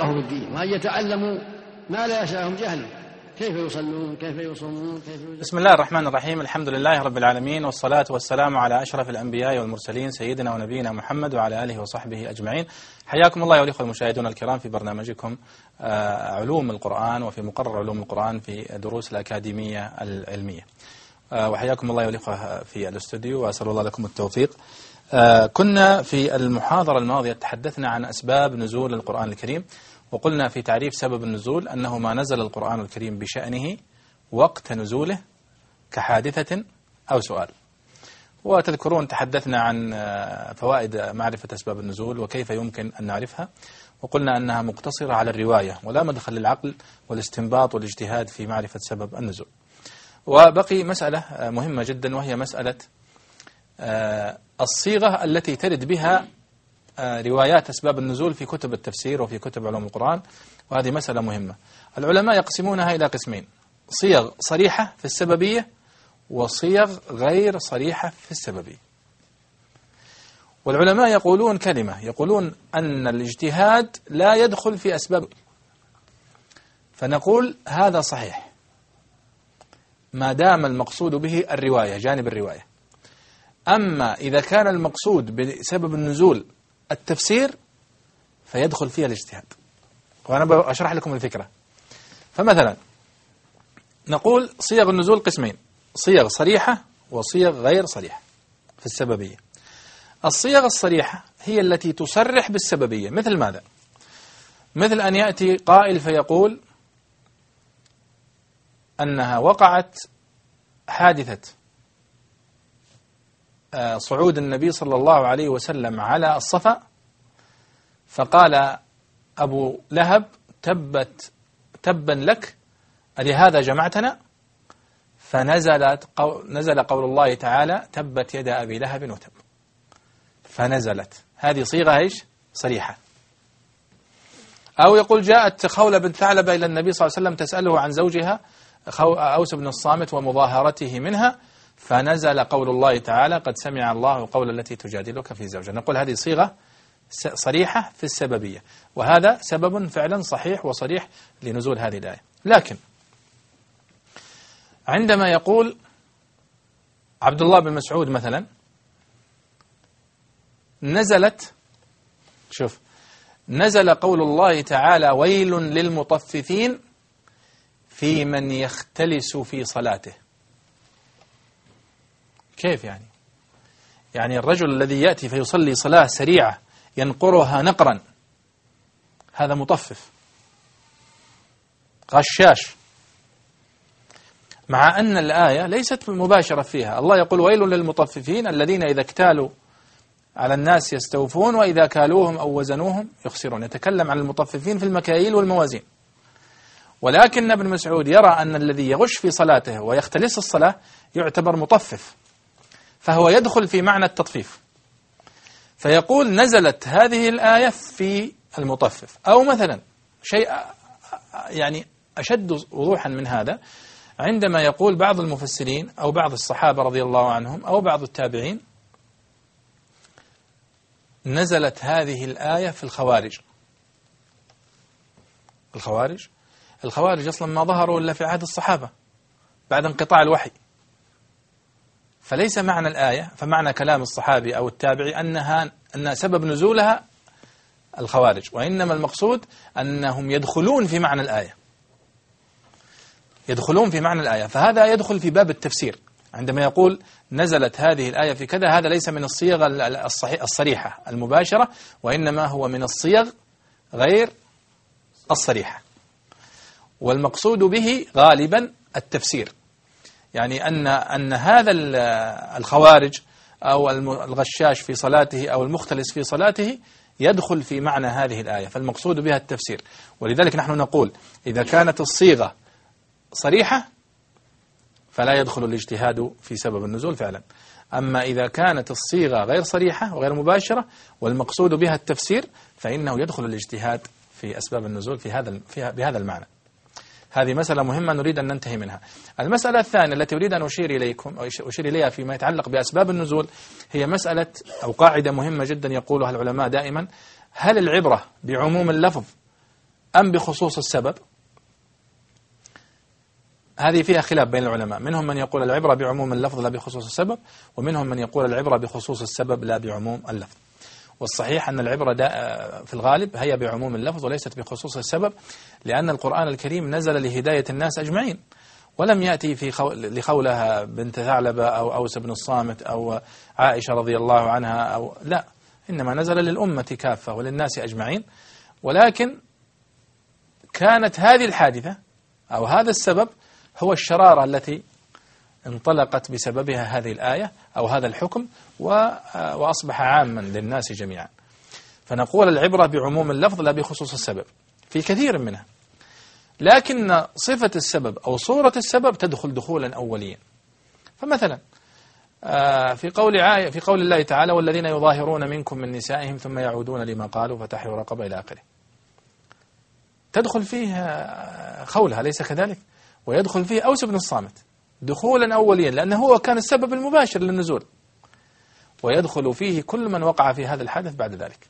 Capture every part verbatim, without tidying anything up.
يفقهوا في الدين وأن يتعلموا ما لا يسعهم جهله، كيف يصلون، كيف يصومون، كيف يزكون. بسم الله الرحمن الرحيم. الحمد لله رب العالمين، والصلاة والسلام على أشرف الأنبياء والمرسلين سيدنا ونبينا محمد وعلى آله وصحبه أجمعين. حياكم الله والإخوة المشاهدون الكرام في برنامجكم علوم القرآن، وفي مقرر علوم القرآن في دروس الأكاديمية العلمية. وحياكم الله والإخوة في الاستوديو، وأسأل الله لكم التوفيق. كنا في المحاضرة الماضية تحدثنا عن أسباب نزول القرآن الكريم، وقلنا في تعريف سبب النزول أنه ما نزل القرآن الكريم بشأنه وقت نزوله كحادثة أو سؤال. وتذكرون تحدثنا عن فوائد معرفة أسباب النزول وكيف يمكن أن نعرفها، وقلنا أنها مقتصرة على الرواية ولا مدخل للعقل والاستنباط والاجتهاد في معرفة سبب النزول. وبقي مسألة مهمة جدا، وهي مسألة الصيغة التي ترد بها روايات أسباب النزول في كتب التفسير وفي كتب علوم القرآن، وهذه مسألة مهمة. العلماء يقسمونها إلى قسمين: صيغ صريحة في السببية وصيغ غير صريحة في السببية. والعلماء يقولون كلمة، يقولون أن الاجتهاد لا يدخل في أسباب، فنقول هذا صحيح ما دام المقصود به الرواية، جانب الرواية. أما إذا كان المقصود بسبب النزول التفسير فيدخل فيها الاجتهاد، وأنا أشرح لكم الفكرة. فمثلا نقول صيغ النزول قسمين: صيغ صريحة وصيغ غير صريحة في السببية. الصيغ الصريحة هي التي تصرح بالسببية. مثل ماذا؟ مثل أن يأتي قائل فيقول أنها وقعت حادثة صعود النبي صلى الله عليه وسلم على الصفا، فقال أبو لهب: تبت تبا لك ألهذا جمعتنا؟ فنزلت قو نزل قول الله تعالى: تبت يد أبي لهب وتب. فنزلت. هذه صيغة إيش؟ صريحة. أو يقول: جاءت خولة بنت ثعلبة إلى النبي صلى الله عليه وسلم تسأله عن زوجها أوس بن الصامت ومظاهرته منها، فنزل قول الله تعالى: قد سمع الله قول التي تجادلك في زوجها. نقول هذه صيغة صريحة في السببية، وهذا سبب فعلا صحيح وصريح لنزول هذه الآية. لكن عندما يقول عبد الله بن مسعود مثلا: نزلت شوف نزل قول الله تعالى: ويل للمطففين في من يختلس في صلاته. كيف يعني؟ يعني الرجل الذي يأتي فيصلي صلاة سريعة ينقرها نقرا، هذا مطفف غشاش، مع أن الآية ليست مباشرة فيها. الله يقول: ويل للمطففين الذين إذا اكتالوا على الناس يستوفون وإذا كالوهم أو وزنوهم يخسرون. يتكلم عن المطففين في المكاييل والموازين. ولكن ابن مسعود يرى أن الذي يغش في صلاته ويختلس الصلاة يعتبر مطفف، فهو يدخل في معنى التطفيف، فيقول: نزلت هذه الآية في المطفف. أو مثلا شيء يعني أشد وضوحا من هذا، عندما يقول بعض المفسرين أو بعض الصحابة رضي الله عنهم أو بعض التابعين: نزلت هذه الآية في الخوارج. الخوارج الخوارج أصلا ما ظهروا إلا في عهد الصحابة بعد انقطاع الوحي، فليس معنى الآية فمعنى كلام الصحابي أو التابعي أنها أن سبب نزولها الخوارج، وإنما المقصود أنهم يدخلون في معنى الآية، يدخلون في معنى الآية. فهذا يدخل في باب التفسير. عندما يقول نزلت هذه الآية في كذا، هذا ليس من الصيغ الصريحة المباشرة، وإنما هو من الصيغ غير الصريحة، والمقصود به غالبا التفسير. يعني أن أن هذا الخوارج أو الغشاش في صلاته أو المختلس في صلاته يدخل في معنى هذه الآية، فالمقصود بها التفسير. ولذلك نحن نقول: إذا كانت الصيغة صريحة فلا يدخل الاجتهاد في سبب النزول فعلا. أما إذا كانت الصيغة غير صريحة وغير مباشرة والمقصود بها التفسير فإنه يدخل الاجتهاد في أسباب النزول في هذا بهذا المعنى. هذه مسألة مهمة نريد أن ننتهي منها. المسألة الثانية التي أريد أن أشير إليكم أو أشير إليها فيما يتعلق بأسباب النزول هي مسألة أو قاعدة مهمة جدا يقولها العلماء دائما: هل العبرة بعموم اللفظ أم بخصوص السبب؟ هذه فيها خلاف بين العلماء، منهم من يقول العبرة بعموم اللفظ لا بخصوص السبب، ومنهم من يقول العبرة بخصوص السبب لا بعموم اللفظ. والصحيح أن العبرة في الغالب هي بعموم اللفظ وليست بخصوص السبب، لأن القرآن الكريم نزل لهداية الناس أجمعين، ولم يأتي في خو... لخولها بنت ثعلبة أو أوس بن الصامت أو عائشة رضي الله عنها أو لا، إنما نزل للأمة كافة وللناس أجمعين. ولكن كانت هذه الحادثة أو هذا السبب هو الشرارة التي انطلقت بسببها هذه الآية أو هذا الحكم وأصبح عاما للناس جميعا. فنقول العبرة بعموم اللفظ لا بخصوص السبب في كثير منها، لكن صفة السبب أو صورة السبب تدخل دخولا أوليا. فمثلا في قول عاية في قول الله تعالى والذين يظاهرون منكم من نسائهم ثم يعودون لما قالوا فتحرير رقبة إلى آخره، تدخل فيه خولها ليس كذلك، ويدخل فيه أوس بن الصامت دخولا أوليا لأنه هو كان السبب المباشر للنزول، ويدخل فيه كل من وقع في هذا الحدث بعد ذلك.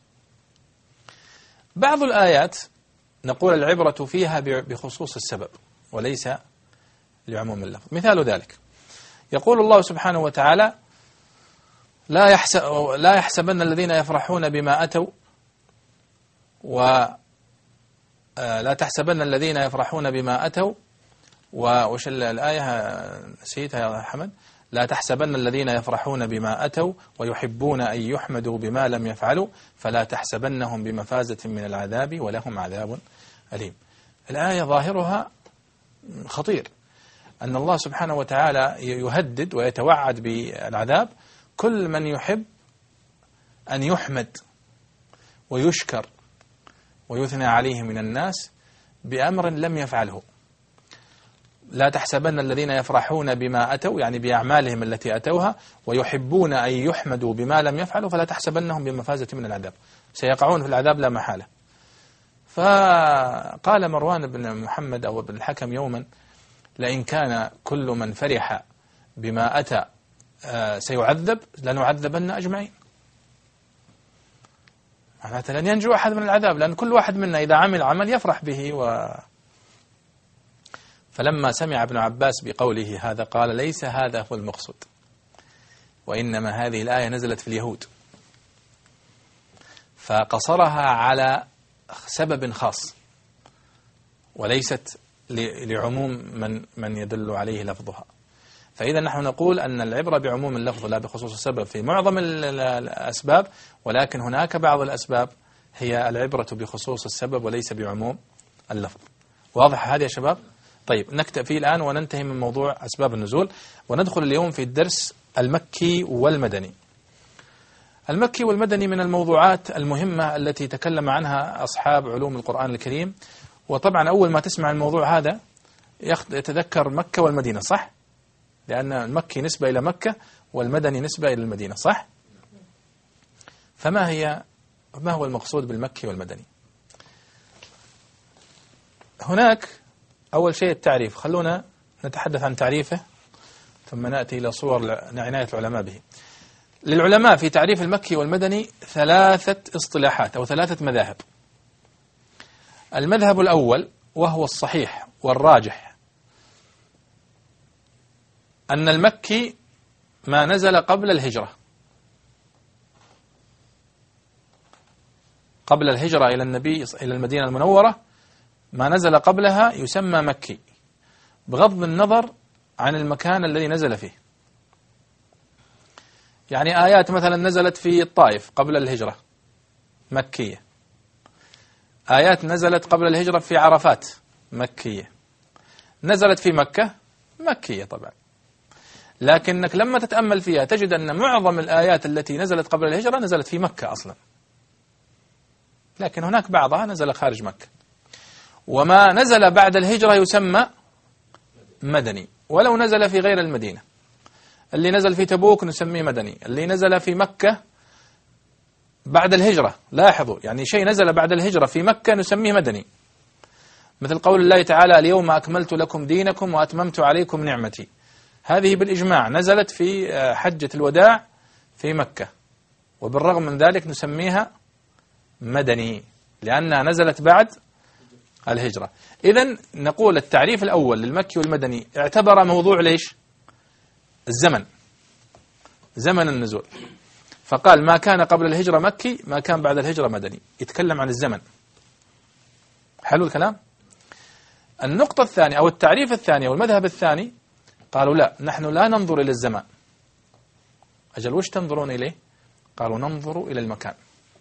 بعض الآيات نقول العبرة فيها بخصوص السبب وليس لعموم اللفظ. مثال ذلك يقول الله سبحانه وتعالى لا يحسب لا يحسبن الذين يفرحون بما أتوا و لا تحسبن الذين يفرحون بما أتوا وش الآية نسيتها يا حمد، لا تحسبن الذين يفرحون بما أتوا ويحبون أن يحمدوا بما لم يفعلوا فلا تحسبنهم بمفازة من العذاب ولهم عذاب أليم. الآية ظاهرها خطير، أن الله سبحانه وتعالى يهدد ويتوعد بالعذاب كل من يحب أن يحمد ويشكر ويثنى عليه من الناس بأمر لم يفعله. لا تحسبن الذين يفرحون بما أتوا يعني بأعمالهم التي أتوها ويحبون أن يحمدوا بما لم يفعلوا فلا تحسبنهم بمفازة من العذاب، سيقعون في العذاب لا محالة. فقال مروان بن محمد أو ابن الحكم يوما لئن كان كل من فرح بما أتى سيعذب لنعذبن أجمعين، معناته لن ينجو أحد من العذاب، لأن كل واحد منا إذا عمل عمل يفرح به. و فلما سمع ابن عباس بقوله هذا قال ليس هذا هو المقصود، وإنما هذه الآية نزلت في اليهود فقصرها على سبب خاص وليست لعموم من من يدل عليه لفظها. فإذا نحن نقول أن العبرة بعموم اللفظ لا بخصوص السبب في معظم الأسباب، ولكن هناك بعض الأسباب هي العبرة بخصوص السبب وليس بعموم اللفظ. واضح هذا يا شباب؟ طيب نكتفي الآن وننتهي من موضوع أسباب النزول وندخل اليوم في الدرس المكي والمدني. المكي والمدني من الموضوعات المهمة التي تكلم عنها أصحاب علوم القرآن الكريم. وطبعا أول ما تسمع الموضوع هذا يتذكر مكة والمدينة، صح؟ لأن المكي نسبة إلى مكة والمدني نسبة إلى المدينة، صح؟ فما هي ما هو المقصود بالمكي والمدني؟ هناك أول شيء التعريف، خلونا نتحدث عن تعريفه ثم نأتي إلى صور عناية العلماء به. للعلماء في تعريف المكي والمدني ثلاثة اصطلاحات أو ثلاثة مذاهب. المذهب الأول وهو الصحيح والراجح أن المكي ما نزل قبل الهجرة، قبل الهجرة إلى النبي إلى المدينة المنورة ما نزل قبلها يسمى مكي بغض النظر عن المكان الذي نزل فيه. يعني آيات مثلا نزلت في الطائف قبل الهجرة مكية، آيات نزلت قبل الهجرة في عرفات مكية، نزلت في مكة مكية طبعا، لكنك لما تتأمل فيها تجد أن معظم الآيات التي نزلت قبل الهجرة نزلت في مكة أصلا، لكن هناك بعضها نزل خارج مكة. وما نزل بعد الهجرة يسمى مدني ولو نزل في غير المدينة. اللي نزل في تبوك نسميه مدني، اللي نزل في مكة بعد الهجرة، لاحظوا يعني شيء نزل بعد الهجرة في مكة نسميه مدني، مثل قول الله تعالى اليوم أكملت لكم دينكم وأتممت عليكم نعمتي، هذه بالإجماع نزلت في حجة الوداع في مكة، وبالرغم من ذلك نسميها مدني لأنها نزلت بعد الهجرة. إذن نقول التعريف الأول للمكي والمدني اعتبر موضوع ليش؟ الزمن، زمن النزول، فقال ما كان قبل الهجرة مكي، ما كان بعد الهجرة مدني، يتكلم عن الزمن. حلو الكلام؟ النقطة الثانية أو التعريف الثاني أو المذهب الثاني قالوا لا، نحن لا ننظر إلى الزمان. أجل وش تنظرون إليه؟ قالوا ننظر إلى المكان،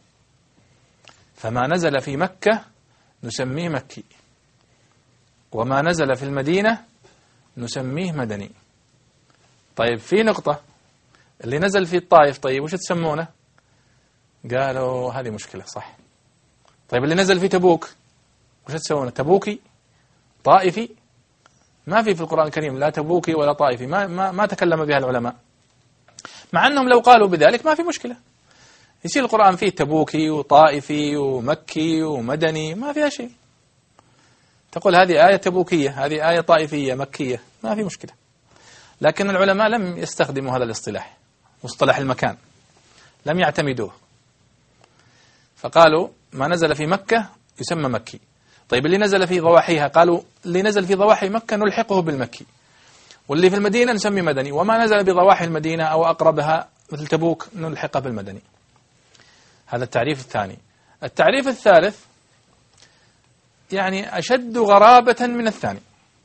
فما نزل في مكة نسميه مكي، وما نزل في المدينة نسميه مدني. طيب في نقطة، اللي نزل في الطائف طيب وش تسمونه؟ قالوا هذه مشكلة صح. طيب اللي نزل في تبوك وش تسمونه؟ تبوكي؟ طائفي؟ ما في في القرآن الكريم لا تبوكي ولا طائفي، ما, ما, ما تكلم بها العلماء، مع أنهم لو قالوا بذلك ما في مشكلة، يصير القرآن فيه تبوكي وطائفي ومكي ومدني، ما فيها شيء. تقول هذه آية تبوكية، هذه آية طائفية مكية، ما في مشكلة. لكن العلماء لم يستخدموا هذا الاصطلاح، مصطلح المكان، لم يعتمدوه، فقالوا ما نزل في مكة يسمى مكي. طيب اللي نزل في ضواحيها، قالوا اللي نزل في ضواحي مكة نلحقه بالمكي، واللي في المدينة نسمي مدني، وما نزل بضواحي المدينة أو أقربها مثل تبوك نلحقه بالمدني. هذا التعريف الثاني. التعريف الثالث يعني أشد غرابة من الثاني،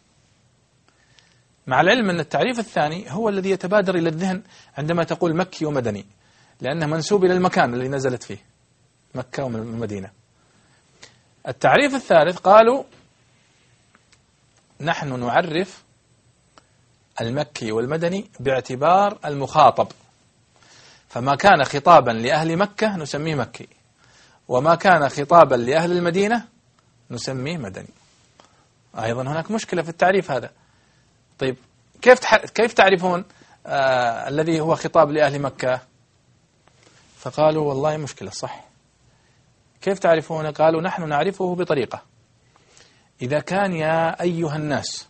مع العلم أن التعريف الثاني هو الذي يتبادر إلى الذهن عندما تقول مكي ومدني، لأنه منسوب إلى المكان الذي نزلت فيه، مكة والمدينة. التعريف الثالث قالوا نحن نعرف المكي والمدني باعتبار المخاطب، فما كان خطابا لأهل مكة نسميه مكي، وما كان خطابا لأهل المدينة نسميه مدني. أيضا هناك مشكلة في التعريف هذا. طيب كيف كيف تعرفون آه الذي هو خطاب لأهل مكة؟ فقالوا والله مشكلة صح. كيف تعرفون؟ قالوا نحن نعرفه بطريقة، إذا كان يا أيها الناس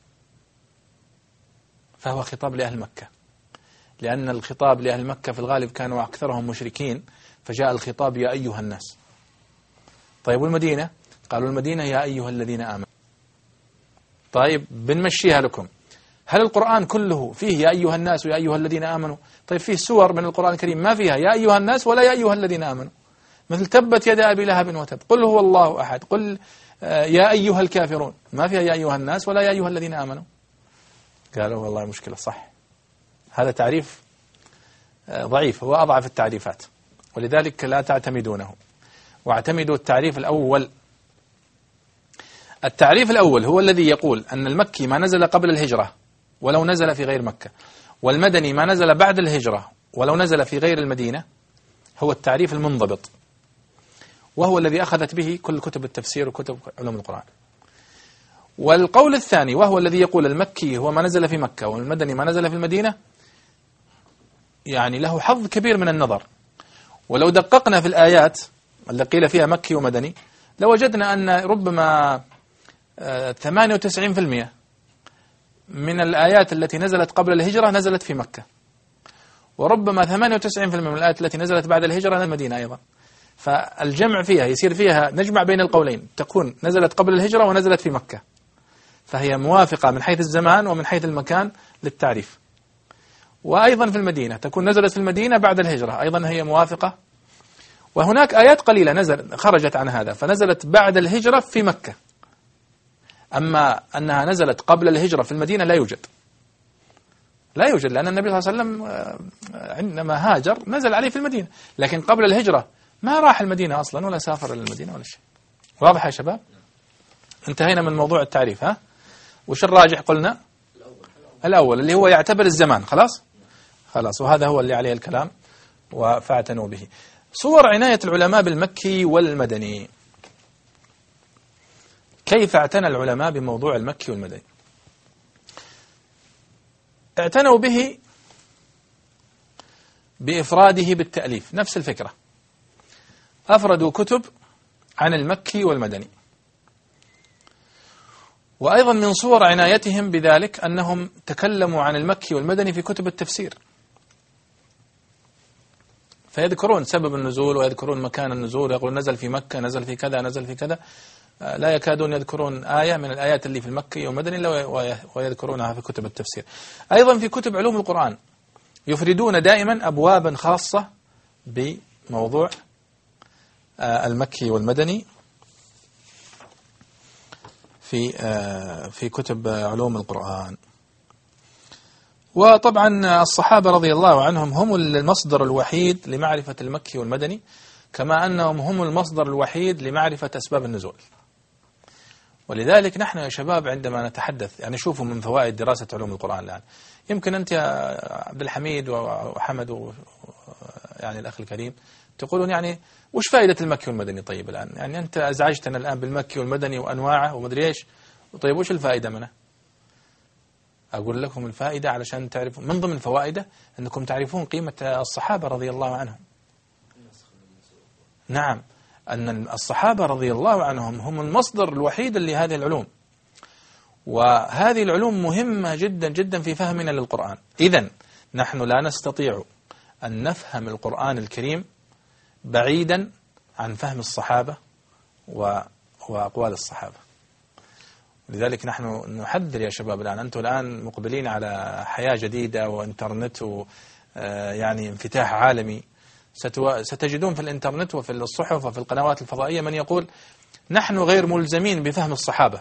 فهو خطاب لأهل مكة، لأن الخطاب لأهل مكة في الغالب كانوا أكثرهم مشركين، فجاء الخطاب يا أيها الناس. طيب والمدينة؟ قالوا المدينة يا أيها الذين آمنوا. طيب بنمشيها لكم، هل القرآن كله فيه يا أيها الناس ويا أيها الذين آمنوا؟ طيب فيه سور من القرآن الكريم ما فيها يا أيها الناس ولا يا أيها الذين آمنوا، مثل تبت يدا أبي لهب وتب، قل هو الله أحد، قل يا أيها الكافرون، ما فيها يا أيها الناس ولا يا أيها الذين آمنوا. قالوا والله مشكلة صح، هذا تعريف ضعيف، هو أضعف التعريفات، ولذلك لا تعتمدونه، واعتمدوا التعريف الأول. التعريف الأول هو الذي يقول أن المكي ما نزل قبل الهجرة ولو نزل في غير مكة، والمدني ما نزل بعد الهجرة ولو نزل في غير المدينة، هو التعريف المنضبط، وهو الذي أخذت به كل كتب التفسير وكتب علوم القرآن. والقول الثاني وهو الذي يقول المكي هو ما نزل في مكة والمدني ما نزل في المدينة، يعني له حظ كبير من النظر. ولو دققنا في الآيات التي قيل فيها مكي ومدني لوجدنا أن ربما ثمانية وتسعين بالمئة من الآيات التي نزلت قبل الهجرة نزلت في مكة، وربما ثمانية وتسعين بالمئة من الآيات التي نزلت بعد الهجرة نزلت المدينة أيضا. فالجمع فيها يصير فيها نجمع بين القولين، تكون نزلت قبل الهجرة ونزلت في مكة، فهي موافقة من حيث الزمان ومن حيث المكان للتعريف. وأيضا في المدينة تكون نزلت في المدينة بعد الهجرة، أيضا هي موافقة. وهناك آيات قليلة نزل خرجت عن هذا فنزلت بعد الهجرة في مكة، أما أنها نزلت قبل الهجرة في المدينة لا يوجد، لا يوجد، لأن النبي صلى الله عليه وسلم عندما هاجر نزل عليه في المدينة، لكن قبل الهجرة ما راح المدينة أصلا ولا سافر إلى المدينة ولا شيء. واضح يا شباب؟ انتهينا من موضوع التعريف. ها وش الراجح؟ قلنا الأول اللي هو يعتبر الزمان. خلاص خلاص وهذا هو اللي عليه الكلام وفاعتنوا به. صور عناية العلماء بالمكي والمدني. كيف اعتنى العلماء بموضوع المكي والمدني؟ اعتنوا به بإفراده بالتأليف، نفس الفكرة، أفردوا كتب عن المكي والمدني. وأيضا من صور عنايتهم بذلك أنهم تكلموا عن المكي والمدني في كتب التفسير، فيذكرون سبب النزول ويذكرون مكان النزول، يقول نزل في مكة، نزل في كذا، نزل في كذا، لا يكادون يذكرون آية من الآيات اللي في المكي والمدني إلا ويذكرونها في كتب التفسير. أيضا في كتب علوم القرآن يفردون دائما أبوابا خاصة بموضوع المكي والمدني في في كتب علوم القرآن. وطبعا الصحابة رضي الله عنهم هم المصدر الوحيد لمعرفة المكي والمدني، كما أنهم هم المصدر الوحيد لمعرفة أسباب النزول. ولذلك نحن يا شباب عندما نتحدث، يعني شوفوا من فوائد دراسة علوم القرآن الآن، يمكن أنت يا عبد الحميد وحمد و يعني الأخ الكريم تقولون يعني وش فائدة المكي والمدني؟ طيب الآن يعني أنت أزعجتنا الآن بالمكي والمدني وأنواعه ومدري إيش، طيب وش الفائدة منه؟ أقول لكم الفائدة علشان تعرفوا، من ضمن فوائده أنكم تعرفون قيمة الصحابة رضي الله عنهم. نعم، أن الصحابة رضي الله عنهم هم المصدر الوحيد لهذه العلوم، وهذه العلوم مهمة جدا جدا في فهمنا للقرآن. إذن نحن لا نستطيع أن نفهم القرآن الكريم بعيدا عن فهم الصحابة وأقوال الصحابة. لذلك نحن نحذر يا شباب الآن، أنتم الآن مقبلين على حياة جديدة وإنترنت ويعني انفتاح عالمي، ستجدون في الإنترنت وفي الصحف وفي القنوات الفضائية من يقول نحن غير ملزمين بفهم الصحابة،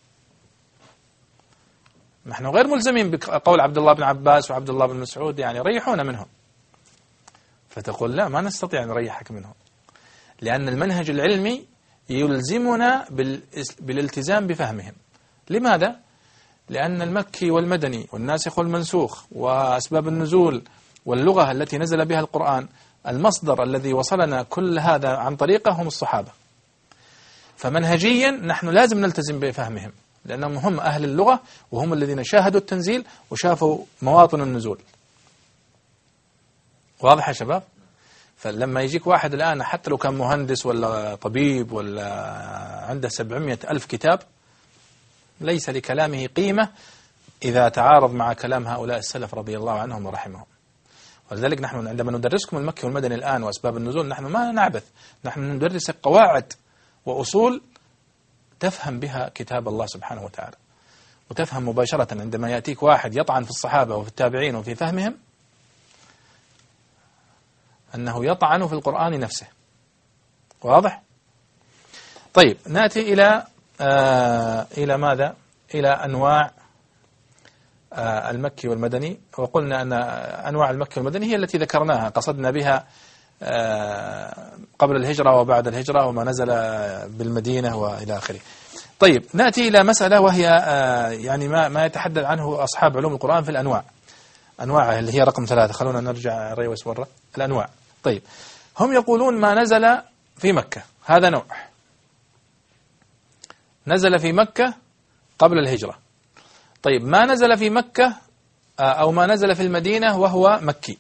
نحن غير ملزمين بقول عبد الله بن عباس وعبد الله بن مسعود، يعني ريحونا منهم. فتقول لا، ما نستطيع أن نريحك منهم، لأن المنهج العلمي يلزمنا بالالتزام بفهمهم. لماذا؟ لأن المكي والمدني والناسخ والمنسوخ وأسباب النزول واللغة التي نزل بها القرآن، المصدر الذي وصلنا كل هذا عن طريقه هم الصحابة. فمنهجيا نحن لازم نلتزم بفهمهم، لأنهم هم أهل اللغة وهم الذين شاهدوا التنزيل وشافوا مواطن النزول. واضح يا شباب؟ فلما يجيك واحد الآن حتى لو كان مهندس ولا طبيب ولا عنده سبعمائة ألف كتاب، ليس لكلامه قيمة إذا تعارض مع كلام هؤلاء السلف رضي الله عنهم ورحمهم. ولذلك نحن عندما ندرسكم المكي والمدني الآن وأسباب النزول، نحن ما نعبث، نحن ندرسك قواعد وأصول تفهم بها كتاب الله سبحانه وتعالى، وتفهم مباشرة عندما يأتيك واحد يطعن في الصحابة وفي التابعين وفي فهمهم أنه يطعن في القرآن نفسه. واضح؟ طيب نأتي إلى آه إلى ماذا؟ إلى أنواع آه المكي والمدني. وقلنا أن أنواع المكي والمدني هي التي ذكرناها، قصدنا بها آه قبل الهجرة وبعد الهجرة وما نزل بالمدينة وإلى آخره. طيب نأتي إلى مسألة وهي آه يعني ما ما يتحدث عنه أصحاب علوم القرآن في الأنواع، أنواعه اللي هي رقم ثلاثة. خلونا نرجع ريوس مرة الأنواع. طيب هم يقولون ما نزل في مكة هذا نوع، نزل في مكة قبل الهجرة. طيب ما نزل في مكة أو ما نزل في المدينة وهو مكي،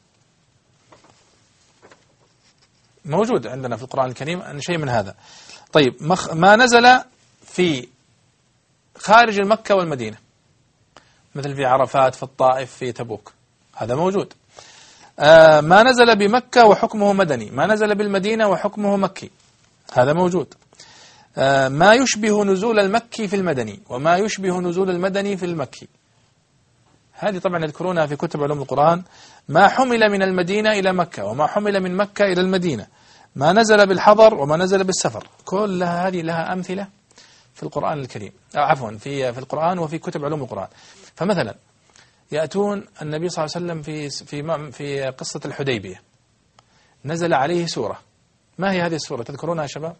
موجود عندنا في القرآن الكريم أن شيء من هذا. طيب ما نزل في خارج المكة والمدينة، مثل في عرفات، في الطائف، في تبوك، هذا موجود. آه ما نزل بمكة وحكمه مدني، ما نزل بالمدينة وحكمه مكي، هذا موجود. آه ما يشبه نزول المكي في المدني وما يشبه نزول المدني في المكي، هذه طبعا يذكرونها في كتب علوم القرآن. ما حمل من المدينة إلى مكة وما حمل من مكة إلى المدينة، ما نزل بالحضر وما نزل بالسفر، كلها هذه لها أمثلة في القرآن الكريم، آه عفوا في في القرآن وفي كتب علوم القرآن. فمثلا يأتون النبي صلى الله عليه وسلم في في في قصة الحديبية، نزل عليه سورة. ما هي هذه السورة؟ تذكرونها يا شباب؟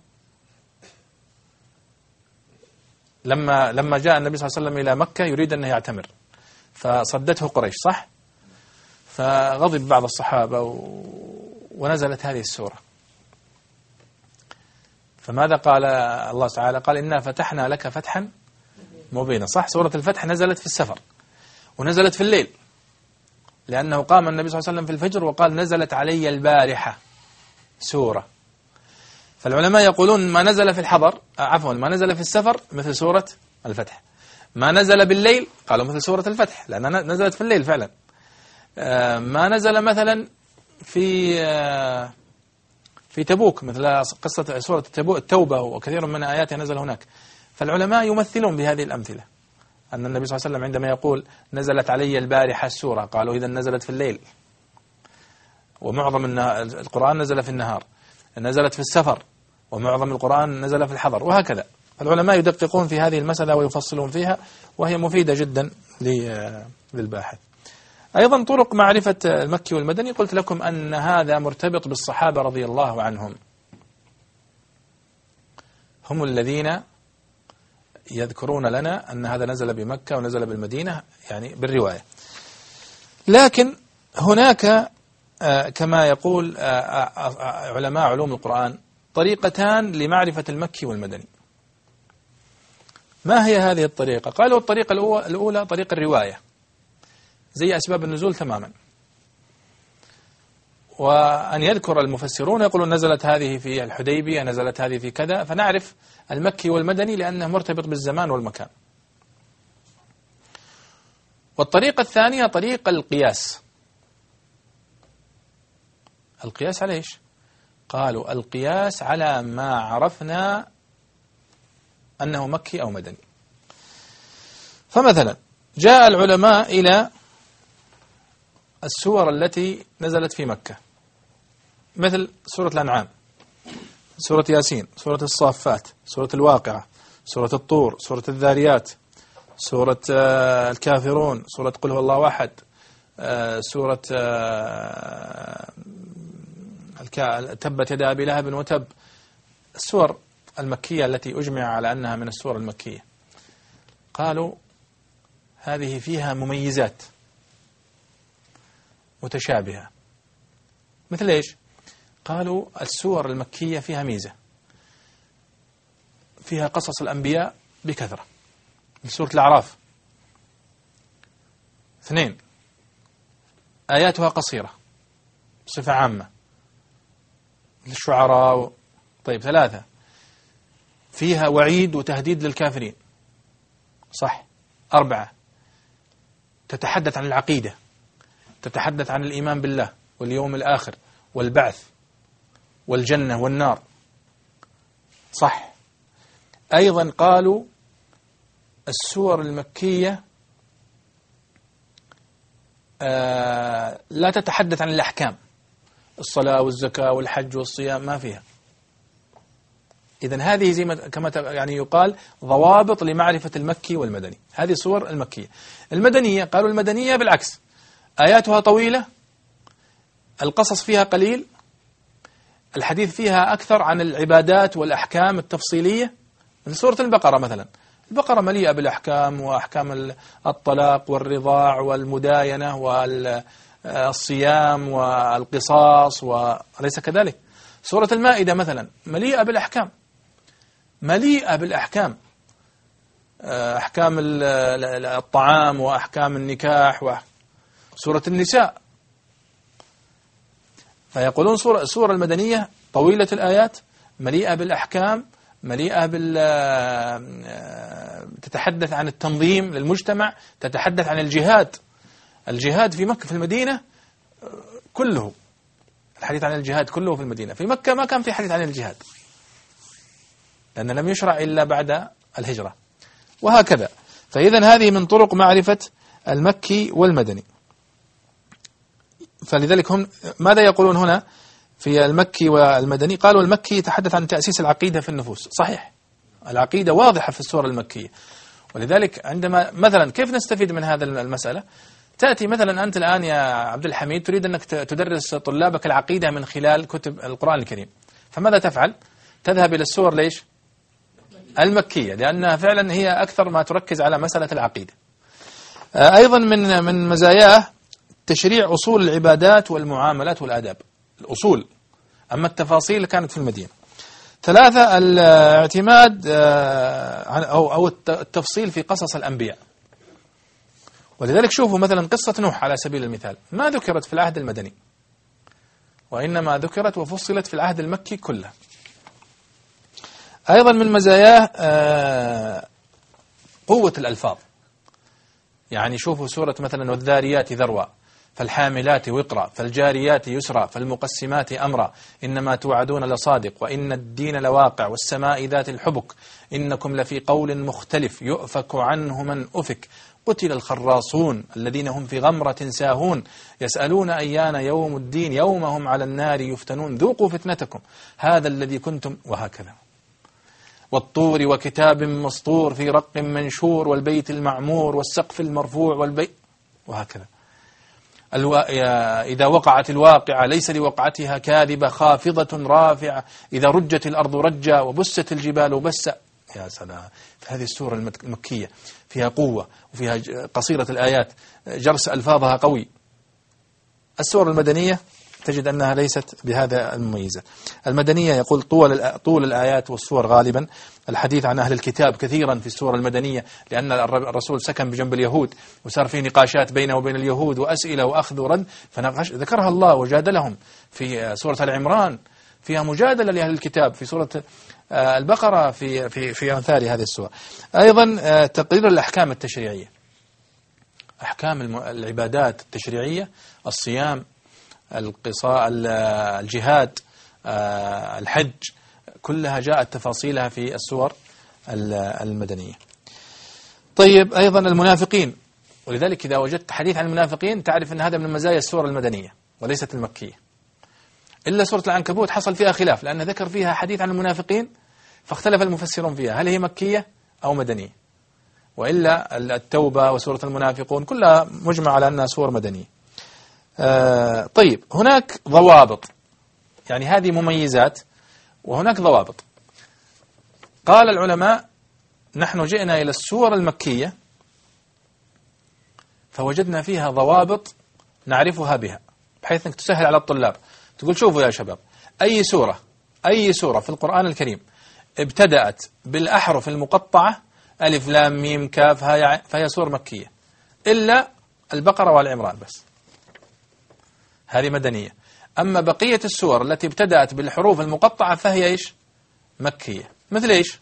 لما لما جاء النبي صلى الله عليه وسلم إلى مكة يريد أن يعتمر، فصدته قريش، صح؟ فغضب بعض الصحابة و... ونزلت هذه السورة. فماذا قال الله تعالى؟ قال إنا فتحنا لك فتحا مبينا، صح؟ سورة الفتح نزلت في السفر ونزلت في الليل، لأنه قام النبي صلى الله عليه وسلم في الفجر وقال نزلت علي البارحة سورة. فالعلماء يقولون ما نزل في الحضر، عفوا ما نزل في السفر مثل سورة الفتح، ما نزل بالليل قالوا مثل سورة الفتح لأنها نزلت في الليل فعلا، ما نزل مثلا في في تبوك، مثل قصة سورة تبوك التوبة، وكثير من آياتها نزل هناك. فالعلماء يمثلون بهذه الأمثلة، أن النبي صلى الله عليه وسلم عندما يقول نزلت علي البارحة السورة، قالوا إذا نزلت في الليل، ومعظم القرآن نزل في النهار. نزلت في السفر، ومعظم القرآن نزل في الحضر، وهكذا. العلماء يدققون في هذه المسألة ويفصلون فيها، وهي مفيدة جدا للباحث. أيضا طرق معرفة المكي والمدني، قلت لكم أن هذا مرتبط بالصحابة رضي الله عنهم، هم الذين يذكرون لنا أن هذا نزل بمكة ونزل بالمدينة، يعني بالرواية. لكن هناك كما يقول علماء علوم القرآن طريقتان لمعرفة المكي والمدني. ما هي هذه الطريقة؟ قالوا الطريقة الأولى طريق الرواية، زي أسباب النزول تماما، وأن يذكر المفسرون يقولون نزلت هذه في الحديبية، نزلت هذه في كذا، فنعرف المكي والمدني لأنه مرتبط بالزمان والمكان. والطريقة الثانية طريق القياس. القياس على إيش؟ قالوا القياس على ما عرفنا أنه مكي أو مدني. فمثلا جاء العلماء إلى السور التي نزلت في مكة، مثل سورة الأنعام، سورة ياسين، سورة الصافات، سورة الواقعة، سورة الطور، سورة الذاريات، سورة الكافرون، سورة قل هو الله أحد، سورة تبت يدا أبي لهب وتب. السور المكية التي أجمع على أنها من السور المكية، قالوا هذه فيها مميزات متشابهة. مثل إيش؟ قالوا السور المكية فيها ميزة، فيها قصص الأنبياء بكثرة، سورة الأعراف. اثنين، آياتها قصيرة بصفة عامة، للشعراء. طيب، ثلاثة، فيها وعيد وتهديد للكافرين، صح. أربعة، تتحدث عن العقيدة، تتحدث عن الإيمان بالله واليوم الآخر والبعث والجنة والنار، صح. أيضا قالوا السور المكية آه لا تتحدث عن الأحكام، الصلاة والزكاة والحج والصيام ما فيها. إذن هذه زي ما كما يعني يقال ضوابط لمعرفة المكي والمدني. هذه صور المكية. المدنية قالوا المدنية بالعكس، آياتها طويلة، القصص فيها قليل، الحديث فيها أكثر عن العبادات والأحكام التفصيلية. مثل سورة البقرة مثلا، البقرة مليئة بالأحكام، وأحكام الطلاق والرضاع والمداينة والصيام والقصاص، وليس كذلك. سورة المائدة مثلا مليئة بالأحكام، مليئة بالأحكام، أحكام الطعام وأحكام النكاح. وسورة النساء، فيقولون سورة سورة المدنية طويلة الآيات، مليئة بالأحكام، مليئة بال تتحدث عن التنظيم للمجتمع، تتحدث عن الجهاد. الجهاد في مكة في المدينة كله، الحديث عن الجهاد كله في المدينة. في مكة ما كان في حديث عن الجهاد، لأنه لم يشرع إلا بعد الهجرة، وهكذا. فإذن هذه من طرق معرفة المكي والمدني. فلذلك هم ماذا يقولون هنا في المكي والمدني؟ قالوا المكي يتحدث عن تأسيس العقيدة في النفوس، صحيح، العقيدة واضحة في السورة المكية. ولذلك عندما مثلا كيف نستفيد من هذا المسألة؟ تأتي مثلا أنت الآن يا عبد الحميد تريد أنك تدرس طلابك العقيدة من خلال كتب القرآن الكريم، فماذا تفعل؟ تذهب إلى السور ليش؟ المكية، لأنها فعلا هي أكثر ما تركز على مسألة العقيدة. أيضا من من مزاياه تشريع أصول العبادات والمعاملات والآداب، الأصول، أما التفاصيل كانت في المدينة. ثلاثة، الاعتماد أو أو التفصيل في قصص الأنبياء. ولذلك شوفوا مثلا قصة نوح على سبيل المثال ما ذكرت في العهد المدني، وإنما ذكرت وفصلت في العهد المكي كله. أيضا من مزاياه قوة الألفاظ. يعني شوفوا سورة مثلا والذاريات ذروا، فالحاملات وقرا فالجاريات يسرا فالمقسمات أمرا إنما توعدون لصادق وإن الدين لواقع والسماء ذات الحبك إنكم لفي قول مختلف يؤفك عنه من أفك قتل الخراصون الذين هم في غمرة ساهون يسألون أيان يوم الدين يوم هم على النار يفتنون ذوقوا فتنتكم هذا الذي كنتم وهكذا. والطور وكتاب مسطور في رق منشور والبيت المعمور والسقف المرفوع والبيت وهكذا. الو... إذا وقعت الواقعة ليس لوقعتها كاذبة خافضة رافعة إذا رجت الأرض رجا وبست الجبال بسا. يا سلام. هذه السورة المكية فيها قوة وفيها قصيرة الآيات جرس ألفاظها قوي. السور المدنية تجد أنها ليست بهذا المميزة. المدنية يقول طول طول الآيات والسور غالبا الحديث عن أهل الكتاب كثيرا في السورة المدنية لأن الرسول سكن بجنب اليهود وصار في نقاشات بينه وبين اليهود وأسئلة وأخذ ورد فذكرها الله وجادلهم. في سورة العمران فيها مجادلة لأهل الكتاب، في سورة البقرة في في في أمثال هذه السور. أيضا تقرير الأحكام التشريعية، أحكام العبادات التشريعية، الصيام، القصاء، الجهاد، الحج، كلها جاءت تفاصيلها في السور المدنية. طيب أيضا المنافقين، ولذلك إذا وجدت حديث عن المنافقين تعرف أن هذا من مزايا السور المدنية وليست المكية. إلا سورة العنكبوت حصل فيها خلاف لأن ذكر فيها حديث عن المنافقين فاختلف المفسرون فيها هل هي مكية أو مدنية، وإلا التوبة وسورة المنافقون كلها مجمع على أنها سور مدنية. آه طيب هناك ضوابط، يعني هذه مميزات وهناك ضوابط. قال العلماء نحن جئنا إلى السور المكية فوجدنا فيها ضوابط نعرفها بها بحيث أنك تسهل على الطلاب. تقول شوفوا يا شباب أي سورة أي سورة في القرآن الكريم ابتدأت بالأحرف المقطعة ألف لام ميم كاف هاء فهي سور مكية، إلا البقرة والعمران بس، هذه مدنية. أما بقية السور التي ابتدأت بالحروف المقطعة فهي إيش؟ مكية. مثل إيش؟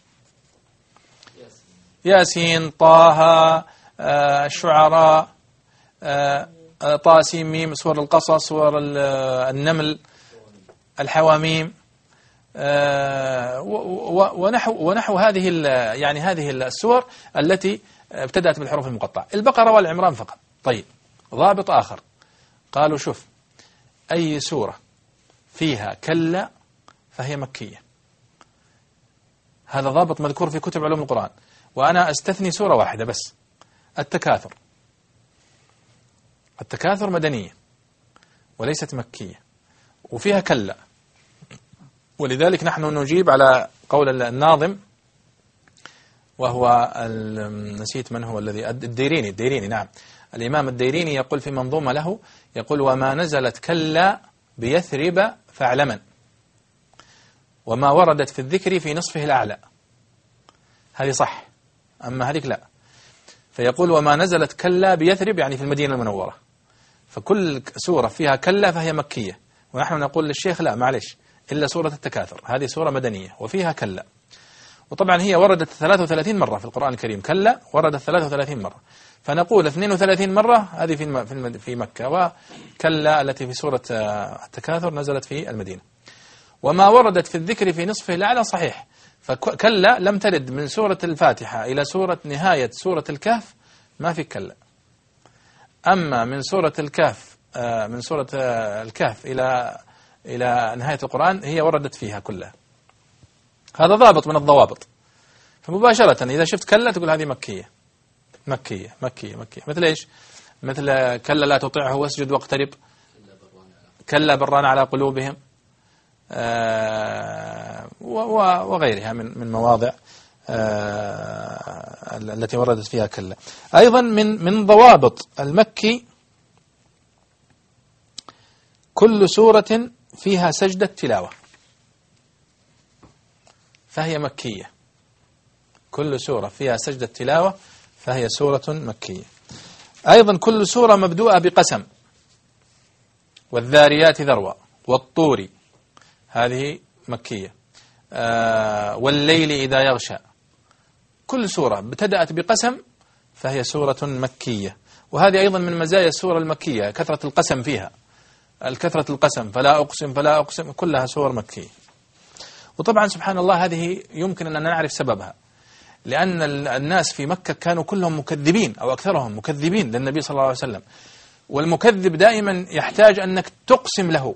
ياسين، طه، آه، الشعراء، آه، طاسيم ميم، سور القصص، سور النمل، الحواميم، آه، ونحو ونحو هذه يعني هذه السور التي ابتدأت بالحروف المقطعة. البقرة والعمران فقط. طيب ضابط آخر قالوا شوف أي سورة فيها كلا فهي مكية، هذا ضابط مذكور في كتب علوم القرآن، وأنا أستثني سورة واحدة بس، التكاثر. التكاثر مدنية وليست مكية وفيها كلا، ولذلك نحن نجيب على قول الناظم وهو نسيت من هو الذي الديريني الديريني نعم الإمام الديريني يقول في منظومة له يقول وما نزلت كلا بيثرب فاعلما وما وردت في الذكر في نصفه الأعلى. هذه صح، أما هذيك لا. فيقول وما نزلت كلا بيثرب يعني في المدينة المنورة، فكل سورة فيها كلا فهي مكية. ونحن نقول للشيخ لا معلش إلا سورة التكاثر هذه سورة مدنية وفيها كلا، وطبعا هي وردت ثلاثة وثلاثين مرة في القرآن الكريم، كلا وردت ثلاثة وثلاثين مرة، فنقول اثنين وثلاثين مرة هذه في في في مكة، وكلا التي في سورة التكاثر نزلت في المدينة. وما وردت في الذكر في نصفه الأعلى صحيح، فكلا لم ترد من سورة الفاتحة إلى سورة نهاية سورة الكهف ما في كلا. أما من سورة الكهف من سورة الكهف إلى إلى نهاية القرآن هي وردت فيها كلها. هذا ضابط من الضوابط. فمباشرة إذا شفت كلا تقول هذه مكية مكية مكية مكية. مثل إيش؟ مثل كلا لا تطعه واسجد واقترب، كلا بران على قلوبهم، آه وغيرها من من مواضع آه التي وردت فيها كلا. أيضا من من ضوابط المكي كل سورة فيها سجدة تلاوة فهي مكية، كل سورة فيها سجدة تلاوة فهي سورة مكية. أيضا كل سورة مبدوءة بقسم، والذاريات ذروة، والطور هذه مكية، آه والليل إذا يغشى، كل سورة ابتدأت بقسم فهي سورة مكية. وهذه أيضا من مزايا السور المكية كثرة القسم فيها، الكثرة القسم، فلا أقسم فلا أقسم، كلها سور مكية. وطبعا سبحان الله هذه يمكن أن نعرف سببها، لأن الناس في مكة كانوا كلهم مكذبين أو أكثرهم مكذبين للنبي صلى الله عليه وسلم، والمكذب دائما يحتاج أنك تقسم له.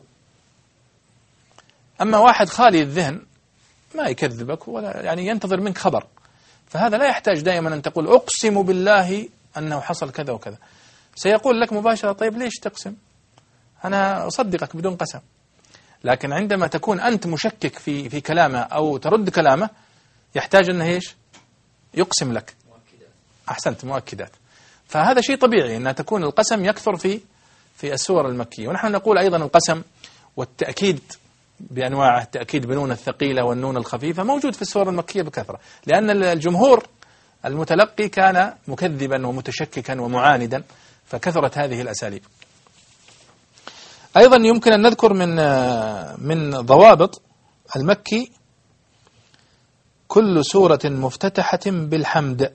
أما واحد خالي الذهن ما يكذبك ولا يعني ينتظر منك خبر، فهذا لا يحتاج دائما أن تقول أقسم بالله أنه حصل كذا وكذا، سيقول لك مباشرة طيب ليش تقسم؟ أنا أصدقك بدون قسم. لكن عندما تكون أنت مشكك في في كلامه أو ترد كلامه يحتاج أنه إيش؟ يقسم لك. أحسنت، مؤكدات. فهذا شيء طبيعي أن تكون القسم يكثر في في السور المكية. ونحن نقول أيضا القسم والتأكيد بأنواعه، التأكيد بالنون الثقيلة والنون الخفيفة موجود في السور المكية بكثرة، لأن الجمهور المتلقي كان مكذبا ومتشككا ومعاندا، فكثرت هذه الأساليب. أيضا يمكن أن نذكر من من ضوابط المكي كل سورة مفتتحة بالحمد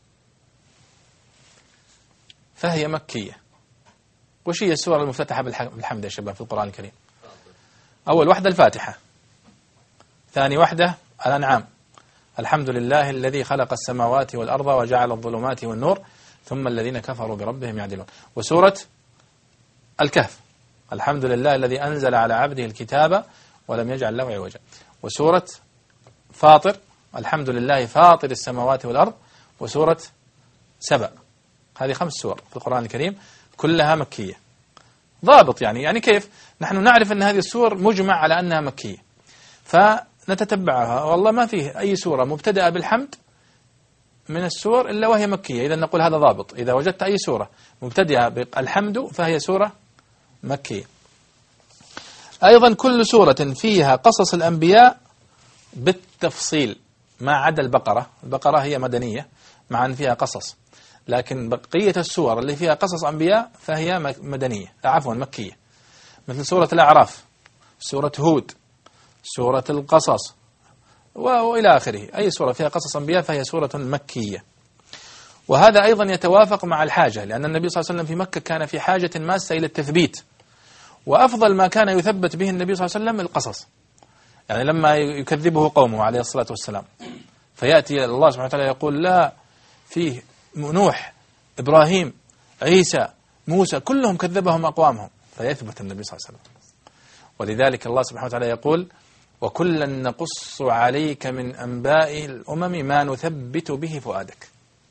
فهي مكية. وش هي السورة المفتتحة بالحمد يا شباب في القرآن الكريم؟ أول واحدة الفاتحة، ثاني واحدة الأنعام، الحمد لله الذي خلق السماوات والأرض وجعل الظلمات والنور ثم الذين كفروا بربهم يعدلون. وسورة الكهف، الحمد لله الذي أنزل على عبده الكتاب ولم يجعل له عوجا. وسورة فاطر، الحمد لله فاطر السماوات والأرض. وسورة سبأ. هذه خمس سور في القرآن الكريم كلها مكية. ضابط يعني يعني كيف؟ نحن نعرف أن هذه السور مجمع على أنها مكية، فنتتبعها. والله ما فيه أي سورة مبتدأة بالحمد من السور إلا وهي مكية، إذا نقول هذا ضابط. إذا وجدت أي سورة مبتدأة بالحمد فهي سورة مكية. أيضا كل سورة فيها قصص الأنبياء بالتفصيل ما عدا البقرة. البقرة هي مدنية مع أن فيها قصص، لكن بقية السور اللي فيها قصص أنبياء فهي مدنية، عفوا مكية، مثل سورة الأعراف، سورة هود، سورة القصص وإلى آخره. أي سورة فيها قصص أنبياء فهي سورة مكية. وهذا أيضا يتوافق مع الحاجة، لأن النبي صلى الله عليه وسلم في مكة كان في حاجة ماسة إلى التثبيت، وأفضل ما كان يثبت به النبي صلى الله عليه وسلم القصص. يعني لما يكذبه قومه عليه الصلاة والسلام فيأتي الله سبحانه وتعالى يقول لا، فيه نوح، إبراهيم، عيسى، موسى، كلهم كذبهم أقوامهم، فيثبت النبي صلى الله عليه وسلم. ولذلك الله سبحانه وتعالى يقول وكلا نقص عليك من أنباء الأمم ما نثبت به فؤادك.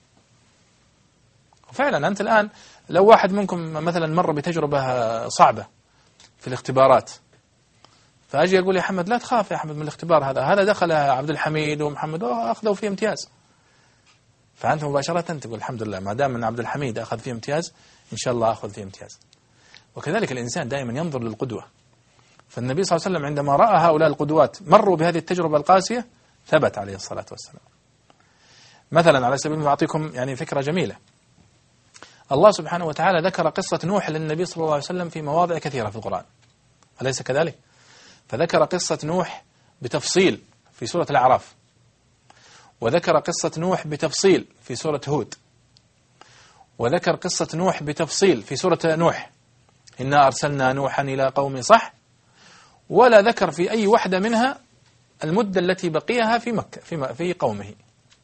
وفعلا أنت الآن لو واحد منكم مثلا مر بتجربة صعبة في الاختبارات، فأجي أقول يا حمد لا تخاف يا حمد من الاختبار هذا، هذا دخل عبد الحميد ومحمد وأخذوا فيه امتياز، فأنت مباشرة تقول الحمد لله ما دام من عبد الحميد أخذ فيه امتياز إن شاء الله أخذ فيه امتياز. وكذلك الإنسان دائما ينظر للقدوة. فالنبي صلى الله عليه وسلم عندما رأى هؤلاء القدوات مروا بهذه التجربة القاسية ثبت عليه الصلاة والسلام. مثلا على سبيل أعطيكم يعني فكرة جميلة، الله سبحانه وتعالى ذكر قصة نوح للنبي صلى الله عليه وسلم في مواضع كثيرة في القرآن، أليس كذلك؟ فذكر قصة نوح بتفصيل في سورة الأعراف، وذكر قصة نوح بتفصيل في سورة هود، وذكر قصة نوح بتفصيل في سورة نوح إنا أرسلنا نوحا إلى قوم صح، ولا ذكر في أي واحدة منها المدة التي بقيها في مكة في في قومه،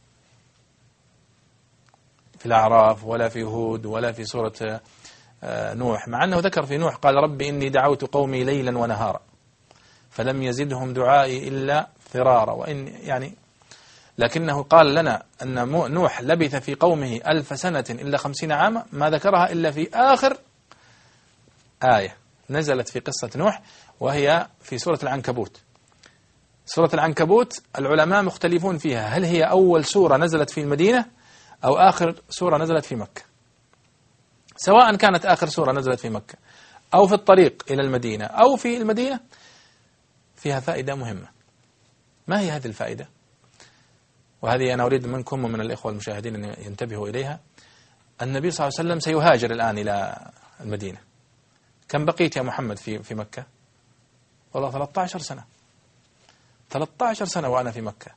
في الأعراف ولا في هود ولا في سورة نوح، مع أنه ذكر في نوح قال رب إني دعوت قومي ليلا ونهارا فلم يزدهم دعائي إلا فرارا، وإن يعني لكنه قال لنا أن نوح لبث في قومه ألف سنة إلا خمسين عاما، ما ذكرها إلا في آخر آية نزلت في قصة نوح وهي في سورة العنكبوت. سورة العنكبوت العلماء مختلفون فيها، هل هي أول سورة نزلت في المدينة أو آخر سورة نزلت في مكة؟ سواء كانت آخر سورة نزلت في مكة أو في الطريق إلى المدينة أو في المدينة فيها فائدة مهمة. ما هي هذه الفائدة؟ وهذه أنا أريد منكم ومن الإخوة المشاهدين أن ينتبهوا إليها. النبي صلى الله عليه وسلم سيهاجر الآن إلى المدينة. كم بقيت يا محمد في في مكة؟ والله ثلاثة عشر سنة ثلاثة عشر سنة وأنا في مكة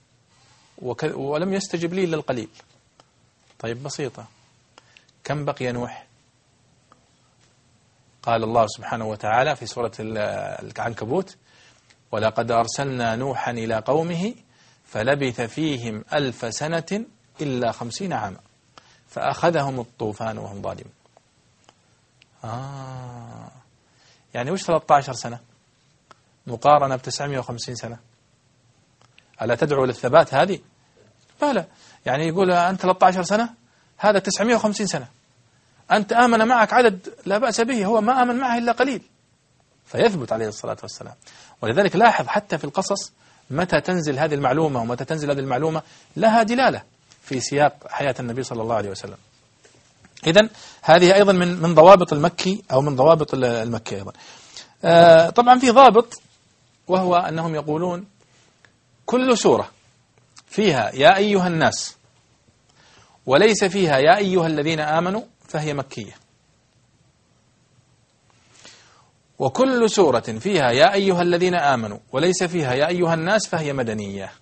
ولم يستجب لي إلا القليل. طيب بسيطة، كم بقي نوح؟ قال الله سبحانه وتعالى في سورة العنكبوت: ولقد أرسلنا نوحا إلى قومه فلبث فيهم ألف سنة إلا خمسين عاما فأخذهم الطوفان وهم ظالمون. آه يعني وش ثلاثة عشر سنة مقارنة بتسعمائة وخمسين سنة؟ ألا تدعو للثبات هذه؟ لا يعني يقول أنت ثلاثة عشر سنة، هذا تسعمائة وخمسين سنة، أنت آمن معك عدد لا بأس به، هو ما آمن معه إلا قليل، فيثبت عليه الصلاة والسلام. ولذلك لاحظ حتى في القصص متى تنزل هذه المعلومة ومتى تنزل هذه المعلومة لها دلالة في سياق حياة النبي صلى الله عليه وسلم. إذن هذه أيضا من من ضوابط المكي أو من ضوابط المكي أيضا. آه طبعا في ضابط، وهو أنهم يقولون كل سورة فيها يا أيها الناس وليس فيها يا أيها الذين آمنوا فهي مكية، وكل سورة فيها يا أيها الذين آمنوا وليس فيها يا أيها الناس فهي مدنية.